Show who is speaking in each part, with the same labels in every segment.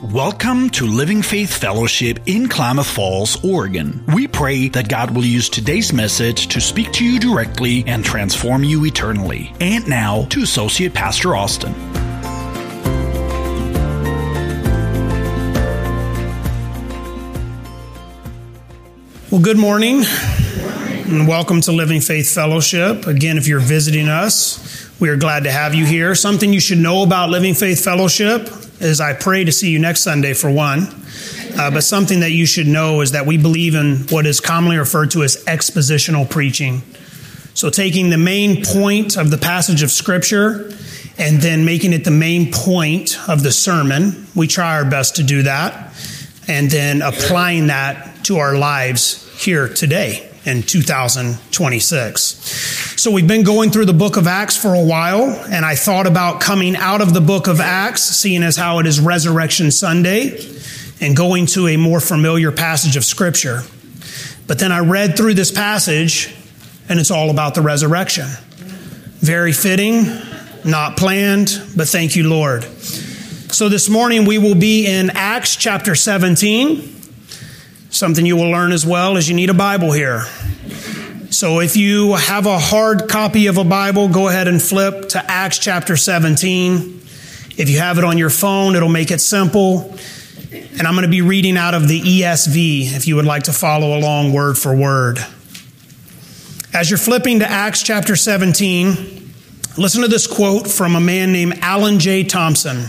Speaker 1: Welcome to Living Faith Fellowship in Klamath Falls, Oregon. We pray that God will use today's message to speak to you directly and transform you eternally. And now to Associate Pastor Austin.
Speaker 2: Well, good morning and welcome to Living Faith Fellowship. Again, if you're visiting us, we are glad to have you here. Something you should know about Living Faith Fellowship is I pray to see you next Sunday for one. But something that you should know is that we believe in what is commonly referred to as expositional preaching. So taking the main point of the passage of Scripture and then making it the main point of the sermon. We try our best to do that. And then applying that to our lives here today in 2026. So we've been going through the book of Acts for a while, and I thought about coming out of the book of Acts, seeing as how it is Resurrection Sunday, and going to a more familiar passage of Scripture. But then I read through this passage, and it's all about the resurrection. Very fitting, not planned, but thank you, Lord. So this morning we will be in Acts chapter 17. Something you will learn as well is you need a Bible here. So if you have a hard copy of a Bible, go ahead and flip to Acts chapter 17. If you have it on your phone, it'll make it simple. And I'm going to be reading out of the ESV if you would like to follow along word for word. As you're flipping to Acts chapter 17, listen to this quote from a man named Alan J. Thompson.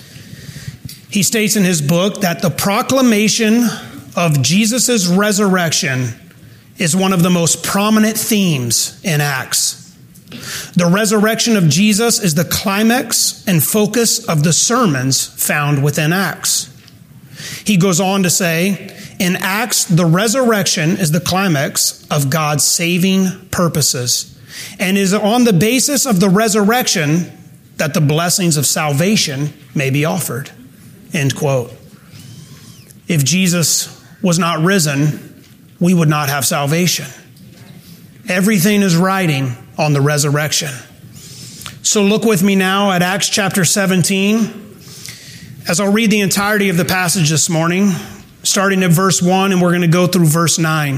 Speaker 2: He states in his book that the proclamation of Jesus' resurrection is one of the most prominent themes in Acts. The resurrection of Jesus is the climax and focus of the sermons found within Acts. He goes on to say, in Acts, the resurrection is the climax of God's saving purposes and is on the basis of the resurrection that the blessings of salvation may be offered. End quote. If Jesus was not risen, we would not have salvation. Everything is riding on the resurrection. So look with me now at Acts chapter 17. As I'll read the entirety of the passage this morning, starting at verse 1, and we're going to go through verse 9.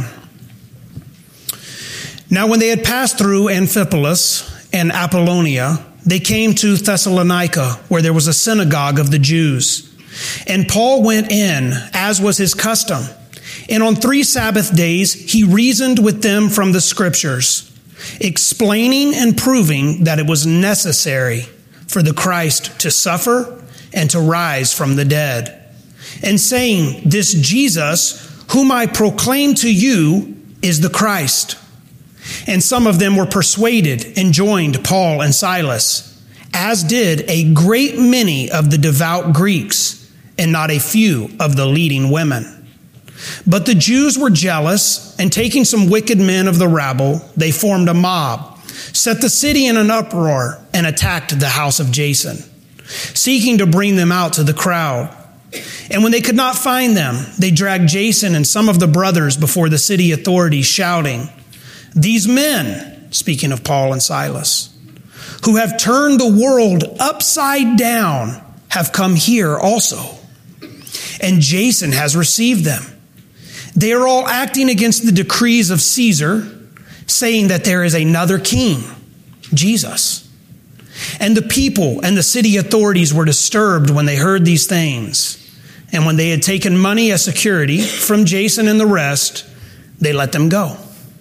Speaker 2: Now when they had passed through Amphipolis and Apollonia, they came to Thessalonica, where there was a synagogue of the Jews. And Paul went in, as was his custom. And on 3 Sabbath days, he reasoned with them from the Scriptures, explaining and proving that it was necessary for the Christ to suffer and to rise from the dead. And saying, this Jesus, whom I proclaim to you, is the Christ. And some of them were persuaded and joined Paul and Silas, as did a great many of the devout Greeks, and not a few of the leading women. But the Jews were jealous, and taking some wicked men of the rabble, they formed a mob, set the city in an uproar, and attacked the house of Jason, seeking to bring them out to the crowd. And when they could not find them, they dragged Jason and some of the brothers before the city authorities, shouting, these men, speaking of Paul and Silas, who have turned the world upside down, have come here also. And Jason has received them. They are all acting against the decrees of Caesar, saying that there is another king, Jesus. And the people and the city authorities were disturbed when they heard these things. And when they had taken money as security from Jason and the rest, they let them go.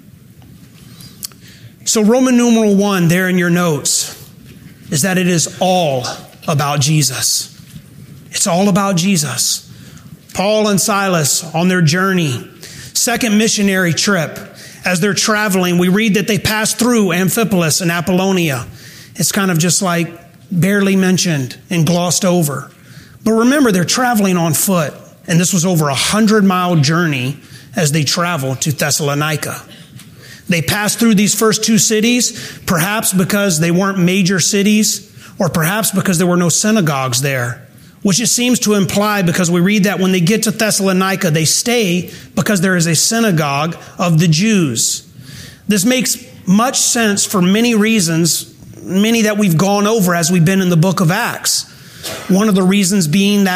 Speaker 2: So Roman numeral 1 there in your notes is that it is all about Jesus. It's all about Jesus. Paul and Silas on their journey, second missionary trip. As they're traveling, we read that they passed through Amphipolis and Apollonia. It's kind of just like barely mentioned and glossed over. But remember, they're traveling on foot. And this was over 100-mile journey as they traveled to Thessalonica. They passed through these first 2 cities, perhaps because they weren't major cities, or perhaps because there were no synagogues there. Which it seems to imply, because we read that when they get to Thessalonica, they stay because there is a synagogue of the Jews. This makes much sense for many reasons, many that we've gone over as we've been in the book of Acts. One of the reasons being that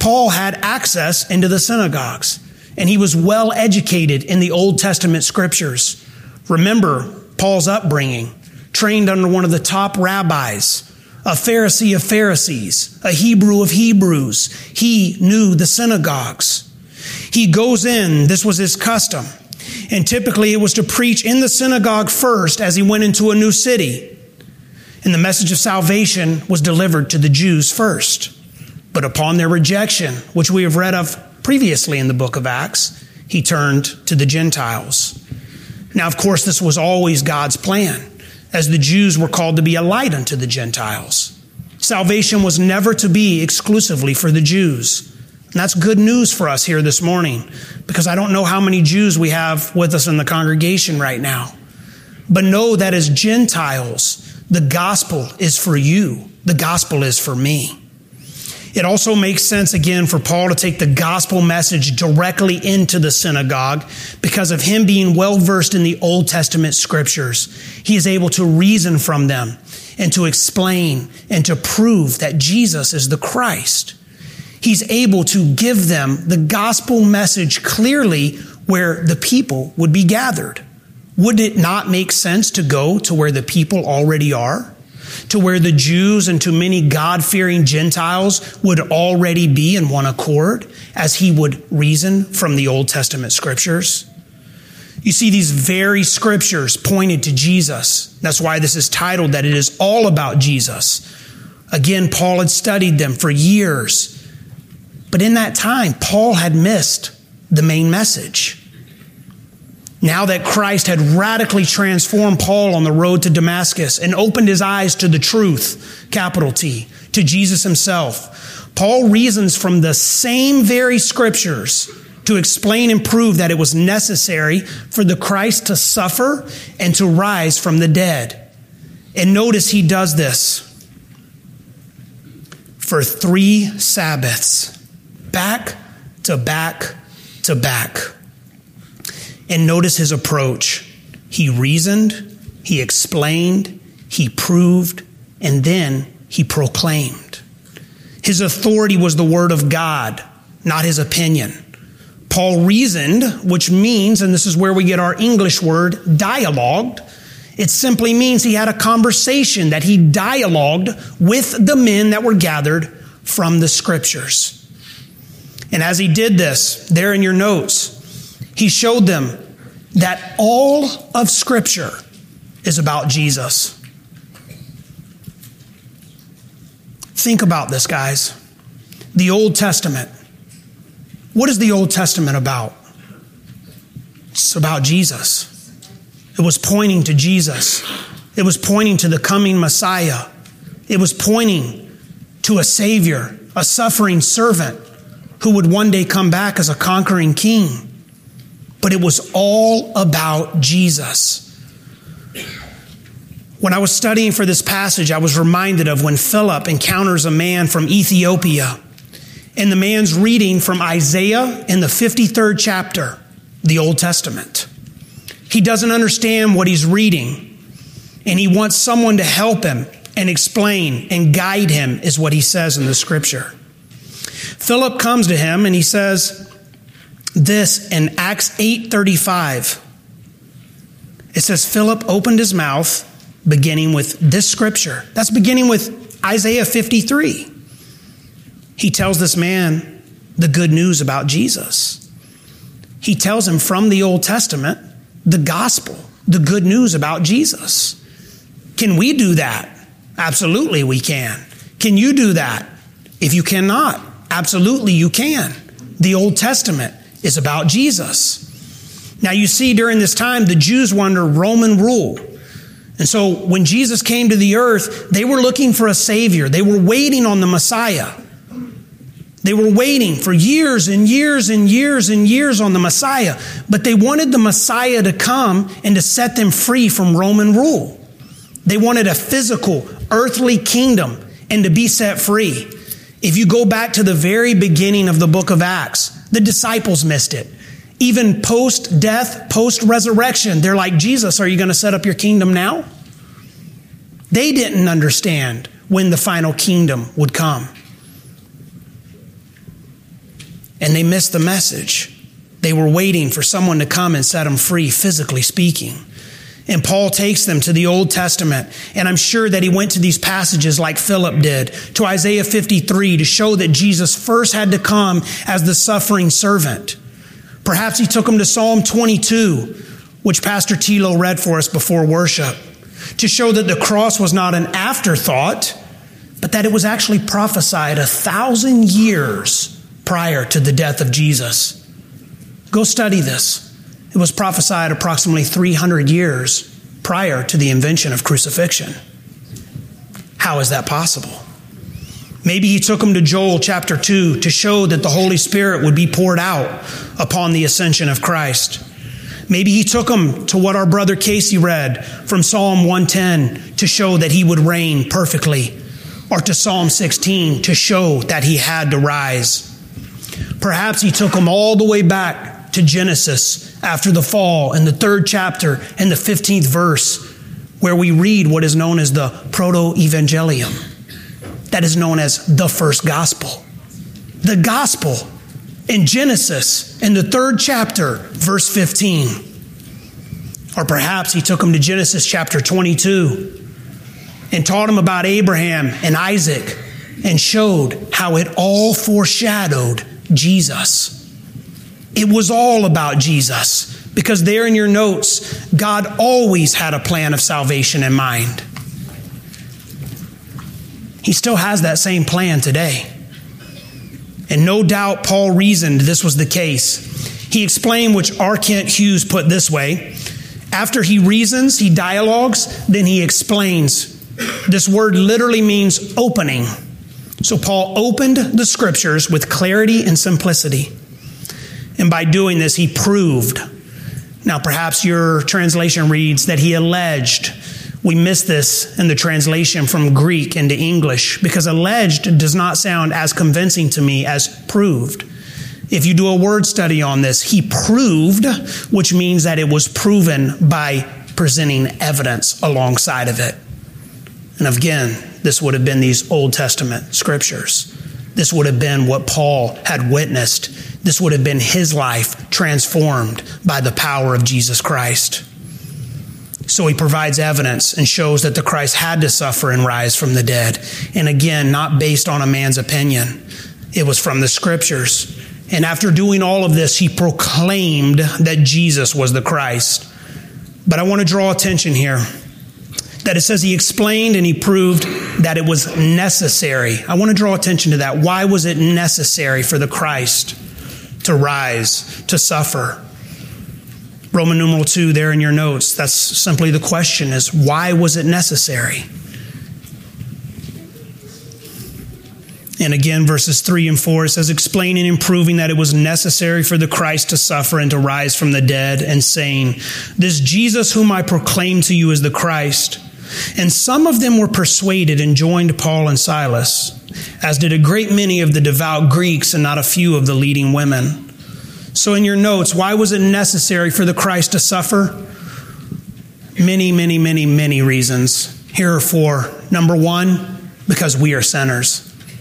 Speaker 2: Paul had access into the synagogues, and he was well educated in the Old Testament scriptures. Remember Paul's upbringing, trained under one of the top rabbis, a Pharisee of Pharisees, a Hebrew of Hebrews. He knew the synagogues. He goes in, this was his custom, and typically it was to preach in the synagogue first as he went into a new city. And the message of salvation was delivered to the Jews first. But upon their rejection, which we have read of previously in the book of Acts, he turned to the Gentiles. Now, of course, this was always God's plan, as the Jews were called to be a light unto the Gentiles. Salvation was never to be exclusively for the Jews. And that's good news for us here this morning, because I don't know how many Jews we have with us in the congregation right now. But know that as Gentiles, the gospel is for you. The gospel is for me. It also makes sense, again, for Paul to take the gospel message directly into the synagogue because of him being well-versed in the Old Testament scriptures. He is able to reason from them and to explain and to prove that Jesus is the Christ. He's able to give them the gospel message clearly where the people would be gathered. Would it not make sense to go to where the people already are? To where the Jews and to many God-fearing Gentiles would already be in one accord as he would reason from the Old Testament scriptures? You see, these very scriptures pointed to Jesus. That's why this is titled that it is all about Jesus. Again, Paul had studied them for years. But in that time, Paul had missed the main message. Now that Christ had radically transformed Paul on the road to Damascus and opened his eyes to the truth, capital T, to Jesus himself, Paul reasons from the same very scriptures to explain and prove that it was necessary for the Christ to suffer and to rise from the dead. And notice he does this for 3 Sabbaths, back to back to back. And notice his approach. He reasoned, he explained, he proved, and then he proclaimed. His authority was the word of God, not his opinion. Paul reasoned, which means, and this is where we get our English word, dialogued. It simply means he had a conversation, that he dialogued with the men that were gathered from the scriptures. And as he did this, there in your notes, he showed them that all of Scripture is about Jesus. Think about this, guys. The Old Testament. What is the Old Testament about? It's about Jesus. It was pointing to Jesus. It was pointing to the coming Messiah. It was pointing to a Savior, a suffering servant who would one day come back as a conquering king. But it was all about Jesus. When I was studying for this passage, I was reminded of when Philip encounters a man from Ethiopia. And the man's reading from Isaiah in the 53rd chapter, the Old Testament. He doesn't understand what he's reading. And he wants someone to help him and explain and guide him, is what he says in the scripture. Philip comes to him and he says this in Acts 8:35. It says, Philip opened his mouth beginning with this scripture. That's beginning with Isaiah 53. He tells this man the good news about Jesus. He tells him from the Old Testament, the gospel, the good news about Jesus. Can we do that? Absolutely we can. Can you do that? If you cannot, absolutely you can. The Old Testament is about Jesus. Now you see, during this time, the Jews were under Roman rule. And so when Jesus came to the earth, they were looking for a Savior. They were waiting on the Messiah. They were waiting for years and years and years and years on the Messiah. But they wanted the Messiah to come and to set them free from Roman rule. They wanted a physical, earthly kingdom and to be set free. If you go back to the very beginning of the book of Acts, the disciples missed it. Even post-death, post-resurrection, they're like, Jesus, are you going to set up your kingdom now? They didn't understand when the final kingdom would come. and they missed the message. They were waiting for someone to come and set them free, physically speaking. And Paul takes them to the Old Testament, and I'm sure that he went to these passages like Philip did, to Isaiah 53, to show that Jesus first had to come as the suffering servant. Perhaps he took them to Psalm 22, which Pastor Tilo read for us before worship, to show that the cross was not an afterthought, but that it was actually prophesied 1,000 years prior to the death of Jesus. Go study this. It was prophesied approximately 300 years prior to the invention of crucifixion. How is that possible? Maybe he took them to Joel chapter 2 to show that the Holy Spirit would be poured out upon the ascension of Christ. Maybe he took them to what our brother Casey read from Psalm 110 to show that he would reign perfectly, or to Psalm 16 to show that he had to rise. Perhaps he took them all the way back to Genesis after the fall in the 3rd chapter and the 15th verse, where we read what is known as the Proto-Evangelium. That is known as the first gospel. The gospel in Genesis in the 3rd chapter, verse 15. Or perhaps he took them to Genesis chapter 22 and taught them about Abraham and Isaac and showed how it all foreshadowed Jesus. It was all about Jesus, because there in your notes, God always had a plan of salvation in mind. He still has that same plan today. And no doubt Paul reasoned this was the case. He explained, which R. Kent Hughes put this way: after he reasons, he dialogues, then he explains. This word literally means opening. So Paul opened the scriptures with clarity and simplicity. And by doing this, he proved. Now, perhaps your translation reads that he alleged. We miss this in the translation from Greek into English, because alleged does not sound as convincing to me as proved. If you do a word study on this, he proved, which means that it was proven by presenting evidence alongside of it. And again, this would have been these Old Testament scriptures. This would have been what Paul had witnessed. This would have been his life transformed by the power of Jesus Christ. So he provides evidence and shows that the Christ had to suffer and rise from the dead. And again, not based on a man's opinion. It was from the scriptures. And after doing all of this, he proclaimed that Jesus was the Christ. But I want to draw attention here that it says he explained and he proved that it was necessary. I want to draw attention to that. Why was it necessary for the Christ to rise, to suffer? Roman numeral 2 there in your notes. That's simply the question, is why was it necessary? And again, verses 3 and 4, it says, explaining and proving that it was necessary for the Christ to suffer and to rise from the dead, and saying, this Jesus whom I proclaim to you is the Christ. And some of them were persuaded and joined Paul and Silas, as did a great many of the devout Greeks and not a few of the leading women. So in your notes, why was it necessary for the Christ to suffer? Many, many, many, many reasons. Here are 4. Number 1, because we are sinners.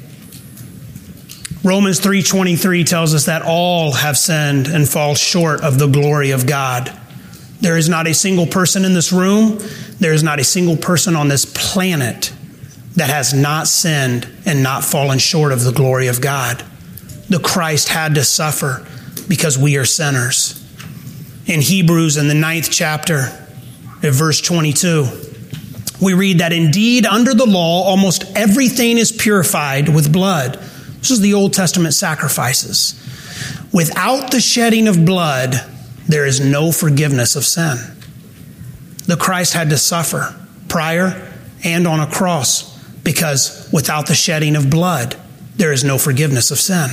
Speaker 2: Romans 3:23 tells us that all have sinned and fall short of the glory of God. There is not a single person in this room, there is not a single person on this planet that has not sinned and not fallen short of the glory of God. The Christ had to suffer because we are sinners. In Hebrews, in the 9th chapter, at verse 22, we read that indeed under the law, almost everything is purified with blood. This is the Old Testament sacrifices. Without the shedding of blood, there is no forgiveness of sin. The Christ had to suffer prior and on a cross, because without the shedding of blood, there is no forgiveness of sin.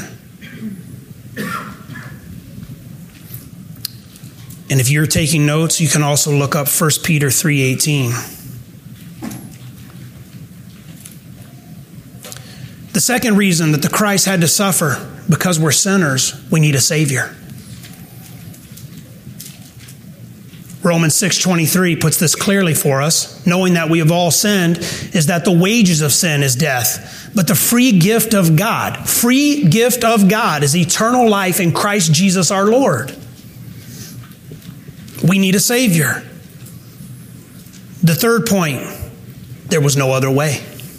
Speaker 2: And if you're taking notes, you can also look up 1 Peter 3:18. The second reason that the Christ had to suffer, because we're sinners, we need a Savior. Romans 6:23 puts this clearly for us, knowing that we have all sinned, is that the wages of sin is death, But the free gift of God is eternal life in Christ Jesus our Lord. We need a Savior. The third point, there was no other way.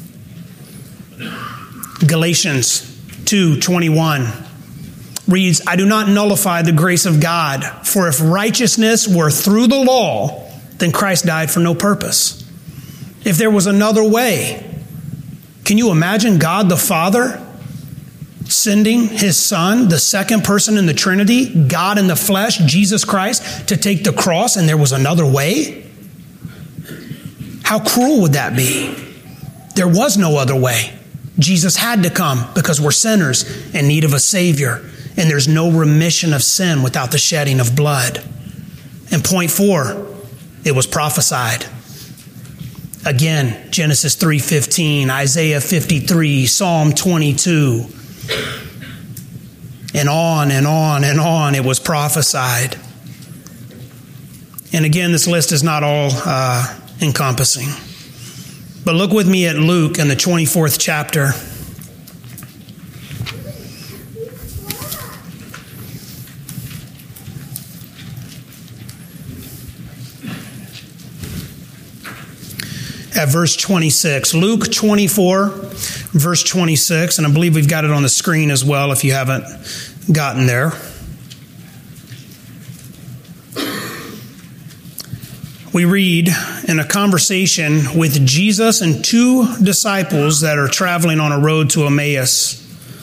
Speaker 2: Galatians 2:21 reads, I do not nullify the grace of God, for if righteousness were through the law, then Christ died for no purpose. If there was another way, can you imagine God the Father sending His Son, the second person in the Trinity, God in the flesh, Jesus Christ, to take the cross, and there was another way? How cruel would that be? There was no other way. Jesus had to come because we're sinners in need of a Savior, and there's no remission of sin without the shedding of blood. And point 4, it was prophesied. Again, Genesis 3:15, Isaiah 53, Psalm 22, and on and on and on it was prophesied. And again, this list is not all encompassing. But look with me at Luke in the 24th chapter. At verse 26. Luke 24, verse 26. And I believe we've got it on the screen as well if you haven't gotten there. We read in a conversation with Jesus and 2 disciples that are traveling on a road to Emmaus.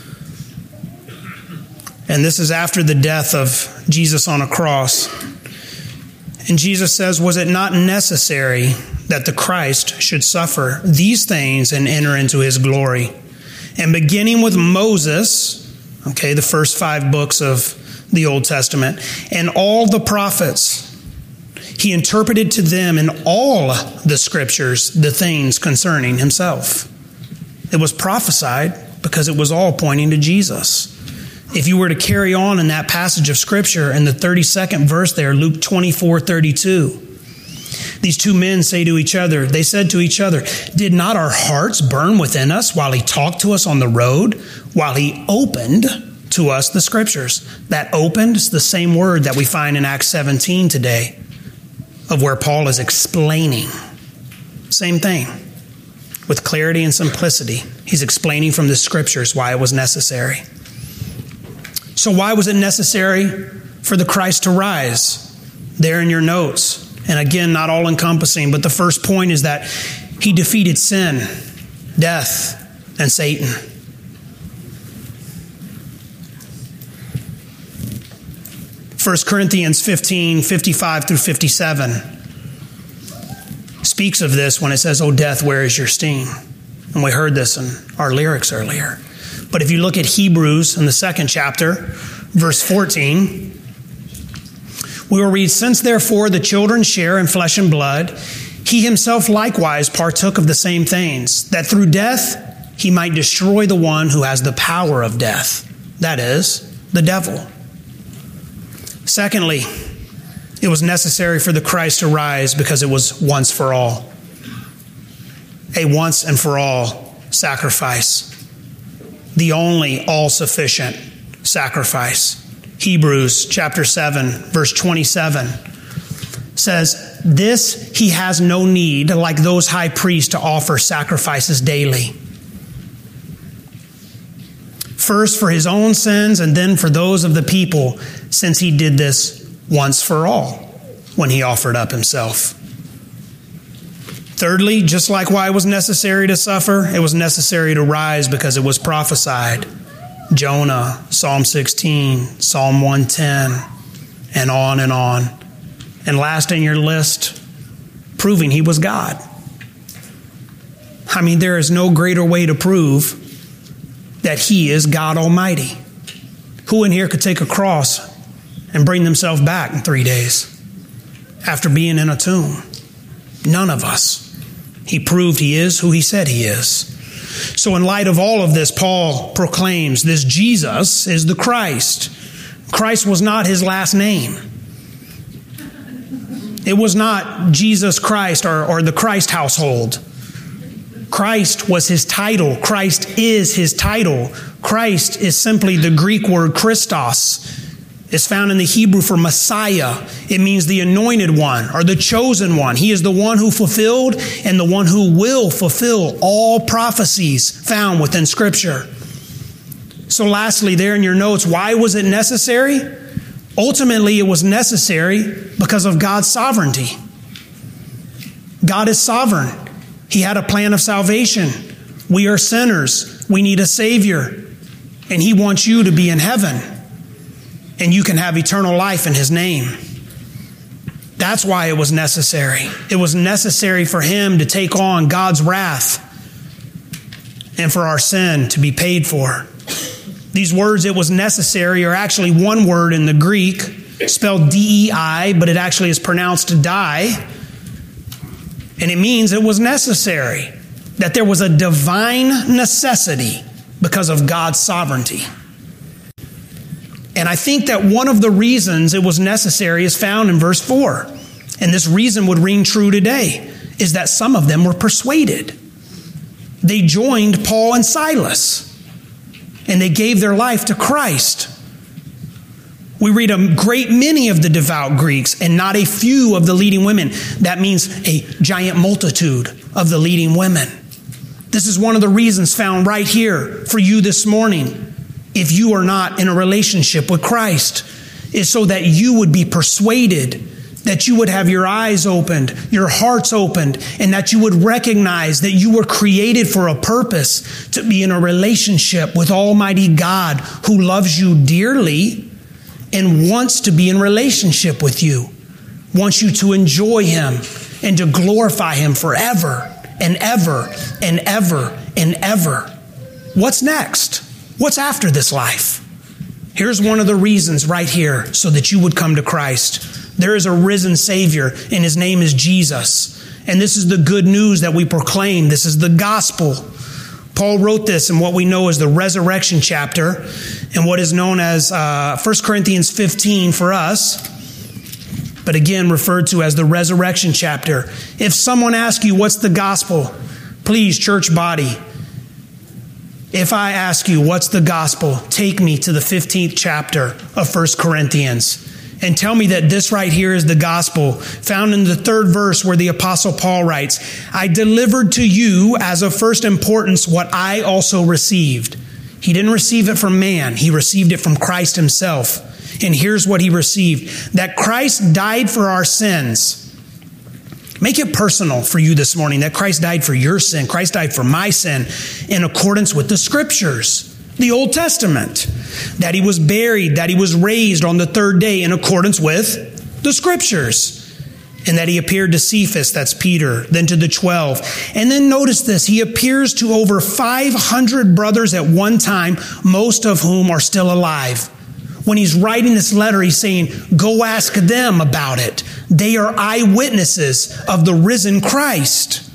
Speaker 2: And this is after the death of Jesus on a cross. And Jesus says, was it not necessary that the Christ should suffer these things and enter into His glory? And beginning with Moses, okay, the first 5 books of the Old Testament, and all the prophets, He interpreted to them in all the Scriptures the things concerning Himself. It was prophesied because it was all pointing to Jesus. If you were to carry on in that passage of Scripture in the 32nd verse there, Luke 24:32, these 2 men said to each other, did not our hearts burn within us while He talked to us on the road, while He opened to us the Scriptures? That opened is the same word that we find in Acts 17 today, of where Paul is explaining. Same thing. With clarity and simplicity. He's explaining from the Scriptures why it was necessary. So why was it necessary for the Christ to rise? There in your notes. And again, not all encompassing, but the first point is that He defeated sin, death, and Satan. 1 Corinthians 15:55-57 speaks of this when it says, "O death, where is your sting?" And we heard this in our lyrics earlier. But if you look at Hebrews in the 2nd chapter, verse 14, we will read, "Since therefore the children share in flesh and blood, He Himself likewise partook of the same things, that through death He might destroy the one who has the power of death, that is, the devil." Secondly, it was necessary for the Christ to rise because it was once for all. A once and for all sacrifice. The only all-sufficient sacrifice. Hebrews chapter 7, verse 27 says, "This He has no need, like those high priests, to offer sacrifices daily. First for His own sins and then for those of the people, since He did this once for all when He offered up Himself." Thirdly, just like why it was necessary to suffer, it was necessary to rise because it was prophesied. Jonah, Psalm 16, Psalm 110, and on and on. And last in your list, proving He was God. I mean, there is no greater way to prove that He is God Almighty. Who in here could take a cross and bring themselves back in 3 days after being in a tomb? None of us. He proved He is who He said He is. So in light of all of this, Paul proclaims this Jesus is the Christ. Christ was not His last name. It was not Jesus Christ or the Christ household. Christ was his title. Christ is his title. Christ is simply the Greek word Christos. It's found in the Hebrew for Messiah. It means the anointed one or the chosen one. He is the one who fulfilled and the one who will fulfill all prophecies found within Scripture. So lastly, there in your notes, why was it necessary? Ultimately, it was necessary because of God's sovereignty. God is sovereign. He had a plan of salvation. We are sinners. We need a Savior. And He wants you to be in heaven. And you can have eternal life in His name. That's why it was necessary. It was necessary for Him to take on God's wrath and for our sin to be paid for. These words, it was necessary, are actually one word in the Greek, spelled D-E-I, but it actually is pronounced die. And it means it was necessary, that there was a divine necessity because of God's sovereignty. And I think that one of the reasons it was necessary is found in verse 4. And this reason would ring true today, is that some of them were persuaded. They joined Paul and Silas, and they gave their life to Christ. We read a great many of the devout Greeks and not a few of the leading women. That means a giant multitude of the leading women. This is one of the reasons found right here for you this morning. If you are not in a relationship with Christ, is so that you would be persuaded, that you would have your eyes opened, your hearts opened, and that you would recognize that you were created for a purpose, to be in a relationship with Almighty God, who loves you dearly and wants to be in relationship with you, wants you to enjoy Him and to glorify Him forever and ever and ever and ever. What's next? What's after this life? Here's one of the reasons right here, so that you would come to Christ. There is a risen Savior, and His name is Jesus. And this is the good news that we proclaim. This is the gospel. Paul wrote this in what we know as the resurrection chapter, and what is known as 1 Corinthians 15 for us, but again referred to as the resurrection chapter. If someone asks you, what's the gospel? Please, church body, if I ask you, what's the gospel? Take me to the 15th chapter of 1 Corinthians and tell me that this right here is the gospel, found in the 3rd verse where the Apostle Paul writes, I delivered to you as of first importance what I also received. He didn't receive it from man. He received it from Christ Himself. And here's what He received, that Christ died for our sins. Make it personal for you this morning that Christ died for your sin. Christ died for my sin in accordance with the Scriptures, the Old Testament. That He was buried, that He was raised on the 3rd day in accordance with the Scriptures. And that He appeared to Cephas, that's Peter, then to the 12. And then notice this, He appears to over 500 brothers at one time, most of whom are still alive. When he's writing this letter, he's saying, go ask them about it. They are eyewitnesses of the risen Christ.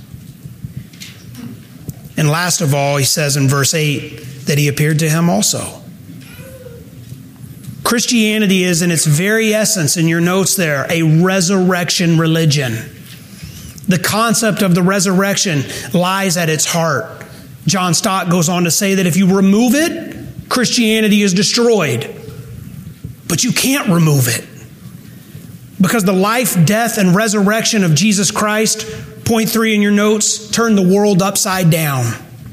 Speaker 2: And last of all, he says in verse 8 that He appeared to him also. Christianity is in its very essence, in your notes there, a resurrection religion. The concept of the resurrection lies at its heart. John Stott goes on to say that if you remove it, Christianity is destroyed. But you can't remove it. Because the life, death, and resurrection of Jesus Christ, point 3 in your notes, turned the world upside down.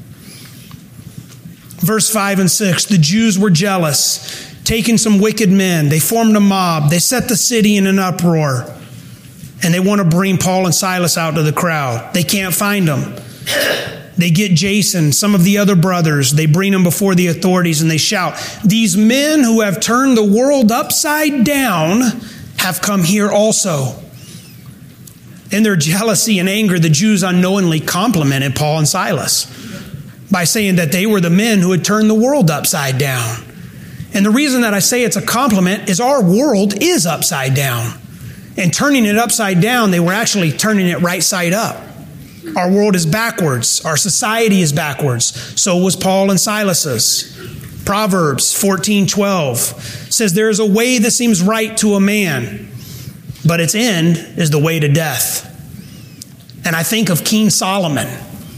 Speaker 2: Verse 5 and 6, the Jews were jealous, taking some wicked men. They formed a mob. They set the city in an uproar. And they want to bring Paul and Silas out to the crowd. They can't find them. They get Jason, some of the other brothers. They bring them before the authorities and they shout, these men who have turned the world upside down have come here also. In their jealousy and anger, the Jews unknowingly complimented Paul and Silas by saying that they were the men who had turned the world upside down. And the reason that I say it's a compliment is our world is upside down. And turning it upside down, they were actually turning it right side up. Our world is backwards. Our society is backwards. So was Paul and Silas's. Proverbs 14:12 says, there is a way that seems right to a man, but its end is the way to death. And I think of King Solomon.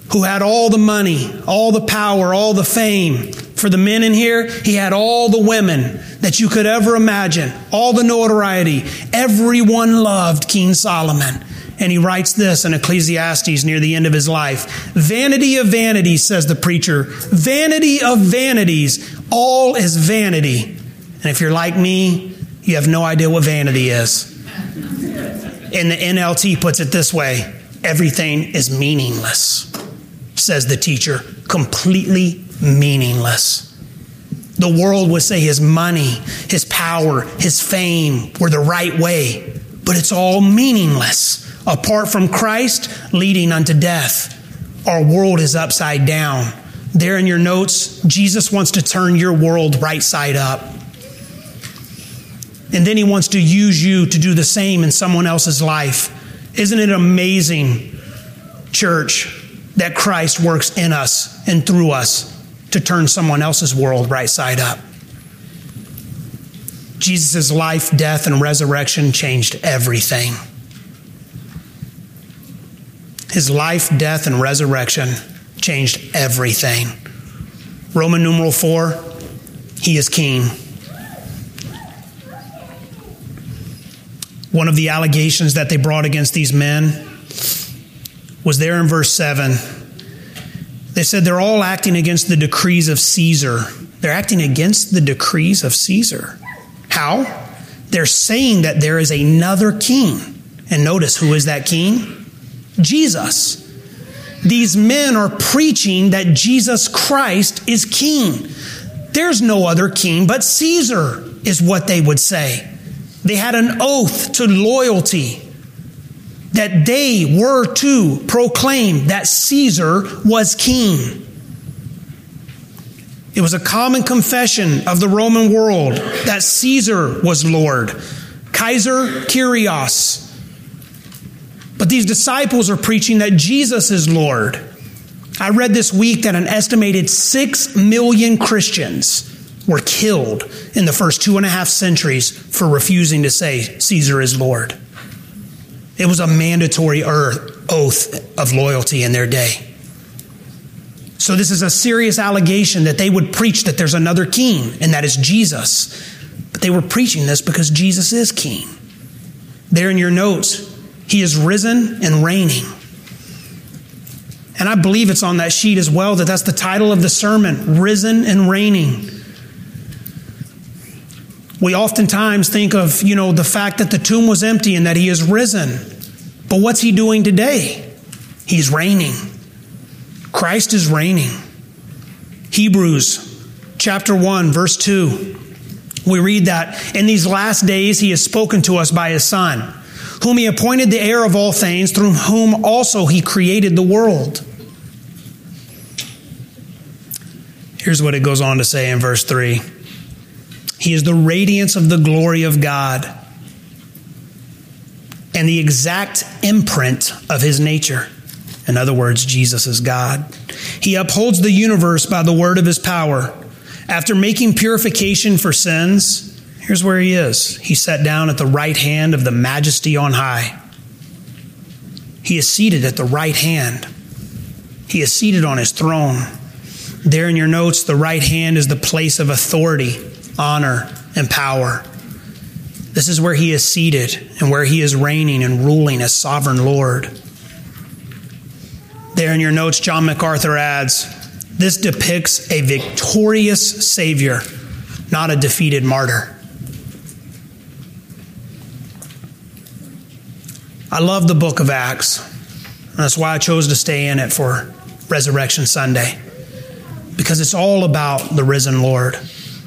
Speaker 2: who had all the money, all the power, all the fame. For the men in here, he had all the women that you could ever imagine, all the notoriety. Everyone loved King Solomon. And he writes this in Ecclesiastes near the end of his life. Vanity of vanities, says the preacher. Vanity of vanities. All is vanity. And if you're like me, you have no idea what vanity is. And the NLT puts it this way. Everything is meaningless, says the teacher. Completely meaningless. The world would say his money, his power, his fame were the right way. But it's all meaningless. Apart from Christ, leading unto death. Our world is upside down. There in your notes, Jesus wants to turn your world right side up. And then he wants to use you to do the same in someone else's life. Isn't it amazing, church, that Christ works in us and through us to turn someone else's world right side up? Jesus' life, death, and resurrection changed everything. His life, death, and resurrection changed everything. Roman numeral 4, he is king. One of the allegations that they brought against these men was there in verse 7. They said they're all acting against the decrees of Caesar. They're acting against the decrees of Caesar. How? They're saying that there is another king. And notice, who is that king? Jesus. These men are preaching that Jesus Christ is king. There's no other king but Caesar, is what they would say. They had an oath to loyalty that they were to proclaim that Caesar was king. It was a common confession of the Roman world that Caesar was Lord. Kaiser Kyrios. But these disciples are preaching that Jesus is Lord. I read this week that an estimated 6 million Christians were killed in the first 2.5 centuries for refusing to say Caesar is Lord. It was a mandatory oath of loyalty in their day. So this is a serious allegation that they would preach that there's another king, and that is Jesus. But they were preaching this because Jesus is king. There in your notes, he is risen and reigning. And I believe it's on that sheet as well, that's the title of the sermon, Risen and Reigning. We oftentimes think of, the fact that the tomb was empty and that he is risen. But what's he doing today? He's reigning. Christ is reigning. Hebrews chapter 1, verse 2. We read that in these last days he has spoken to us by his Son, whom he appointed the heir of all things, through whom also he created the world. Here's what it goes on to say in verse 3. He is the radiance of the glory of God and the exact imprint of his nature. In other words, Jesus is God. He upholds the universe by the word of his power. After making purification for sins, here's where he is. He sat down at the right hand of the majesty on high. He is seated at the right hand. He is seated on his throne. There in your notes, the right hand is the place of authority, honor, and power. This is where he is seated and where he is reigning and ruling as sovereign Lord. There in your notes, John MacArthur adds, this depicts a victorious Savior, not a defeated martyr. I love the book of Acts. And that's why I chose to stay in it for Resurrection Sunday. Because it's all about the risen Lord.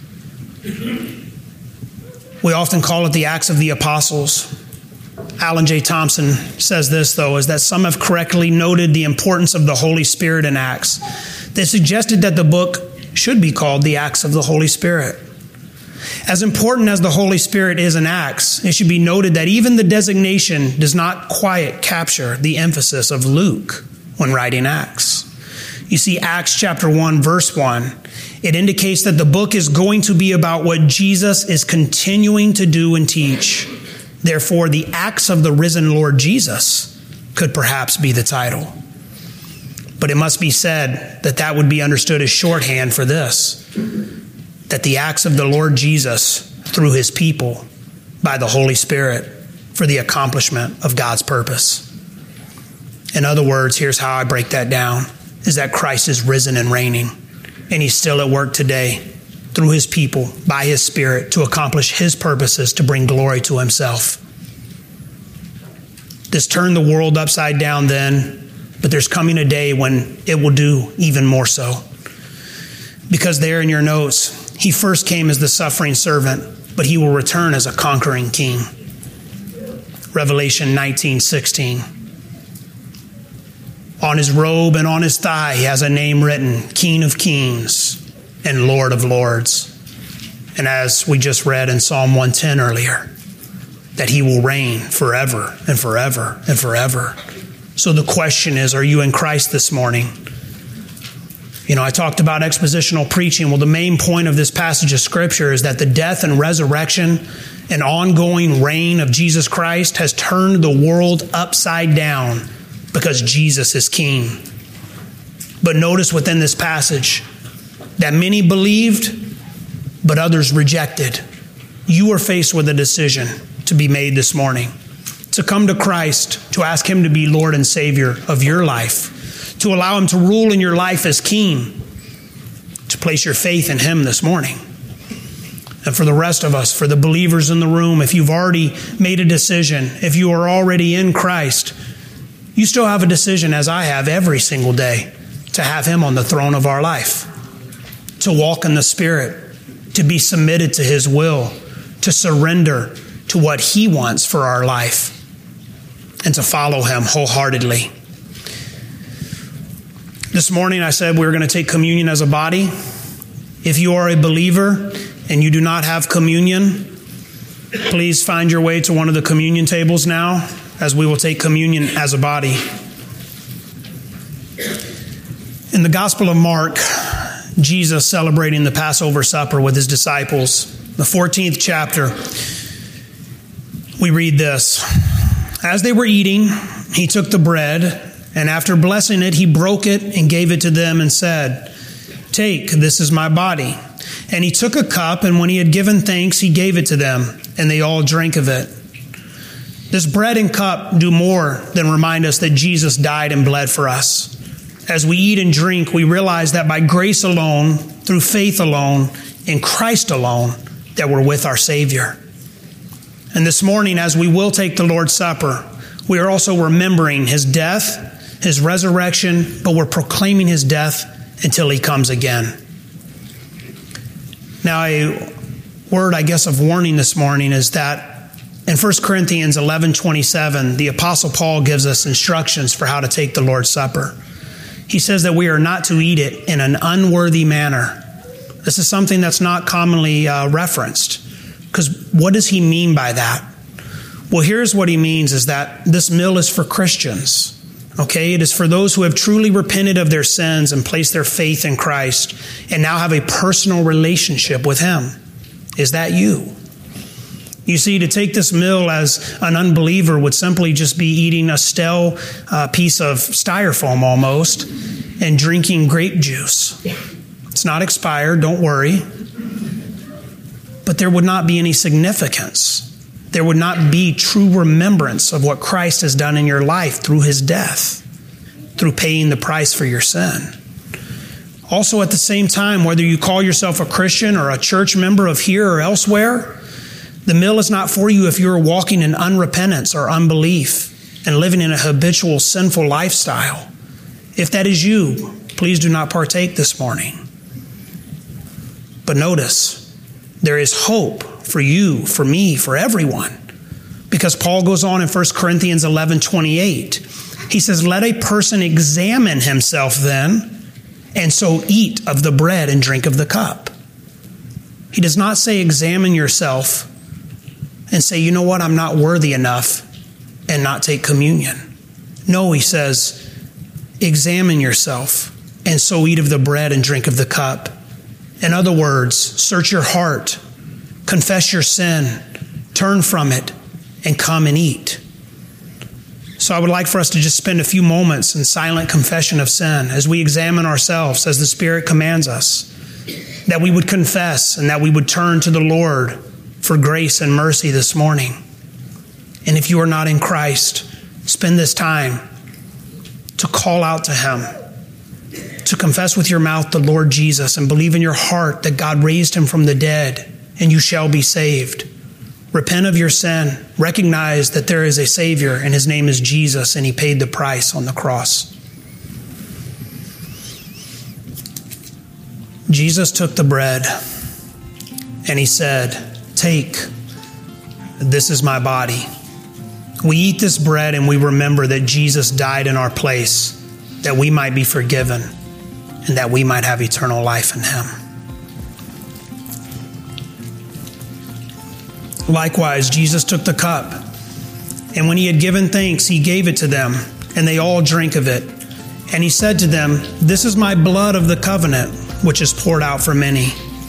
Speaker 2: We often call it the Acts of the Apostles. Alan J. Thompson says this, though, is that some have correctly noted the importance of the Holy Spirit in Acts. They suggested that the book should be called the Acts of the Holy Spirit. As important as the Holy Spirit is in Acts, it should be noted that even the designation does not quite capture the emphasis of Luke when writing Acts. You see, Acts chapter 1, verse 1, it indicates that the book is going to be about what Jesus is continuing to do and teach. Therefore, the Acts of the risen Lord Jesus could perhaps be the title. But it must be said that that would be understood as shorthand for this, that the acts of the Lord Jesus through his people by the Holy Spirit for the accomplishment of God's purpose. In other words, here's how I break that down, is that Christ is risen and reigning, and he's still at work today through his people by his Spirit to accomplish his purposes to bring glory to himself. This turned the world upside down then, but there's coming a day when it will do even more so. Because there in your notes, he first came as the suffering servant, but he will return as a conquering king. Revelation 19:16. On his robe and on his thigh he has a name written, King of Kings and Lord of Lords. And as we just read in Psalm 110 earlier, that he will reign forever and forever and forever. So the question is, are you in Christ this morning? You know, I talked about expositional preaching. Well, the main point of this passage of Scripture is that the death and resurrection and ongoing reign of Jesus Christ has turned the world upside down because Jesus is King. But notice within this passage that many believed, but others rejected. You are faced with a decision to be made this morning, to come to Christ, to ask him to be Lord and Savior of your life, to allow him to rule in your life as King, to place your faith in him this morning. And for the rest of us, for the believers in the room, if you've already made a decision, if you are already in Christ, you still have a decision, as I have every single day, to have him on the throne of our life, to walk in the Spirit, to be submitted to his will, to surrender to what he wants for our life, and to follow him wholeheartedly. This morning I said we were going to take communion as a body. If you are a believer and you do not have communion, please find your way to one of the communion tables now, as we will take communion as a body. In the Gospel of Mark, Jesus celebrating the Passover supper with his disciples, the 14th chapter, we read this. As they were eating, he took the bread, and after blessing it, he broke it and gave it to them and said, "Take, this is my body." And he took a cup, and when he had given thanks, he gave it to them, and they all drank of it. This bread and cup do more than remind us that Jesus died and bled for us. As we eat and drink, we realize that by grace alone, through faith alone, in Christ alone, that we're with our Savior. And this morning, as we will take the Lord's Supper, we are also remembering his death, his resurrection, but we're proclaiming his death until he comes again. Now, a word, I guess, of warning this morning is that in 1 Corinthians 11:27, the Apostle Paul gives us instructions for how to take the Lord's Supper. He says that we are not to eat it in an unworthy manner. This is something that's not commonly referenced. Because what does he mean by that? Well, here's what he means is that this meal is for Christians. Okay, it is for those who have truly repented of their sins and placed their faith in Christ and now have a personal relationship with him. Is that you? You see, to take this meal as an unbeliever would simply just be eating a stale piece of styrofoam almost and drinking grape juice. It's not expired, don't worry. But there would not be any significance. There would not be true remembrance of what Christ has done in your life through his death, through paying the price for your sin. Also, at the same time, whether you call yourself a Christian or a church member of here or elsewhere, the meal is not for you if you're walking in unrepentance or unbelief and living in a habitual sinful lifestyle. If that is you, please do not partake this morning. But notice, there is hope for you, for me, for everyone. Because Paul goes on in 1 Corinthians 11:28. He says, "Let a person examine himself then, and so eat of the bread and drink of the cup." He does not say examine yourself and say, you know what, I'm not worthy enough, and not take communion. No, he says, examine yourself and so eat of the bread and drink of the cup. In other words, search your heart, confess your sin, turn from it, and come and eat. So I would like for us to just spend a few moments in silent confession of sin as we examine ourselves as the Spirit commands us, that we would confess and that we would turn to the Lord for grace and mercy this morning. And if you are not in Christ, spend this time to call out to Him, to confess with your mouth the Lord Jesus and believe in your heart that God raised Him from the dead, and you shall be saved. Repent of your sin. Recognize that there is a Savior, and His name is Jesus, and He paid the price on the cross. Jesus took the bread, and He said, "Take, this is my body." We eat this bread, and we remember that Jesus died in our place, that we might be forgiven, and that we might have eternal life in Him. Likewise, Jesus took the cup, and when He had given thanks, He gave it to them, and they all drank of it. And He said to them, "This is my blood of the covenant, which is poured out for many."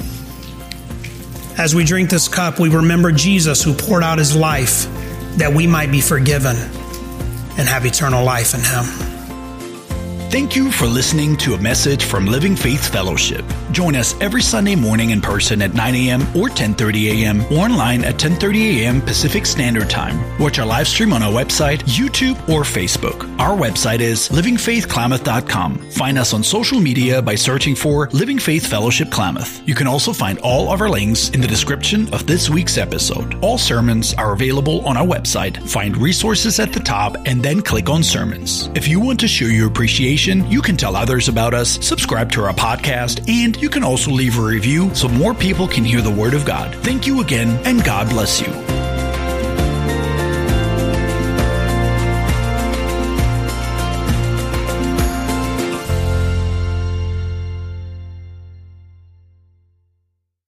Speaker 2: As we drink this cup, we remember Jesus who poured out His life that we might be forgiven and have eternal life in Him.
Speaker 1: Thank you for listening to a message from Living Faith Fellowship. Join us every Sunday morning in person at 9 a.m. or 10:30 a.m. or online at 10:30 a.m. Pacific Standard Time. Watch our live stream on our website, YouTube, or Facebook. Our website is livingfaithklamath.com. Find us on social media by searching for Living Faith Fellowship Klamath. You can also find all of our links in the description of this week's episode. All sermons are available on our website. Find resources at the top and then click on Sermons. If you want to show your appreciation, you can tell others about us, subscribe to our podcast, and you can also leave a review so more people can hear the Word of God. Thank you again, and God bless you.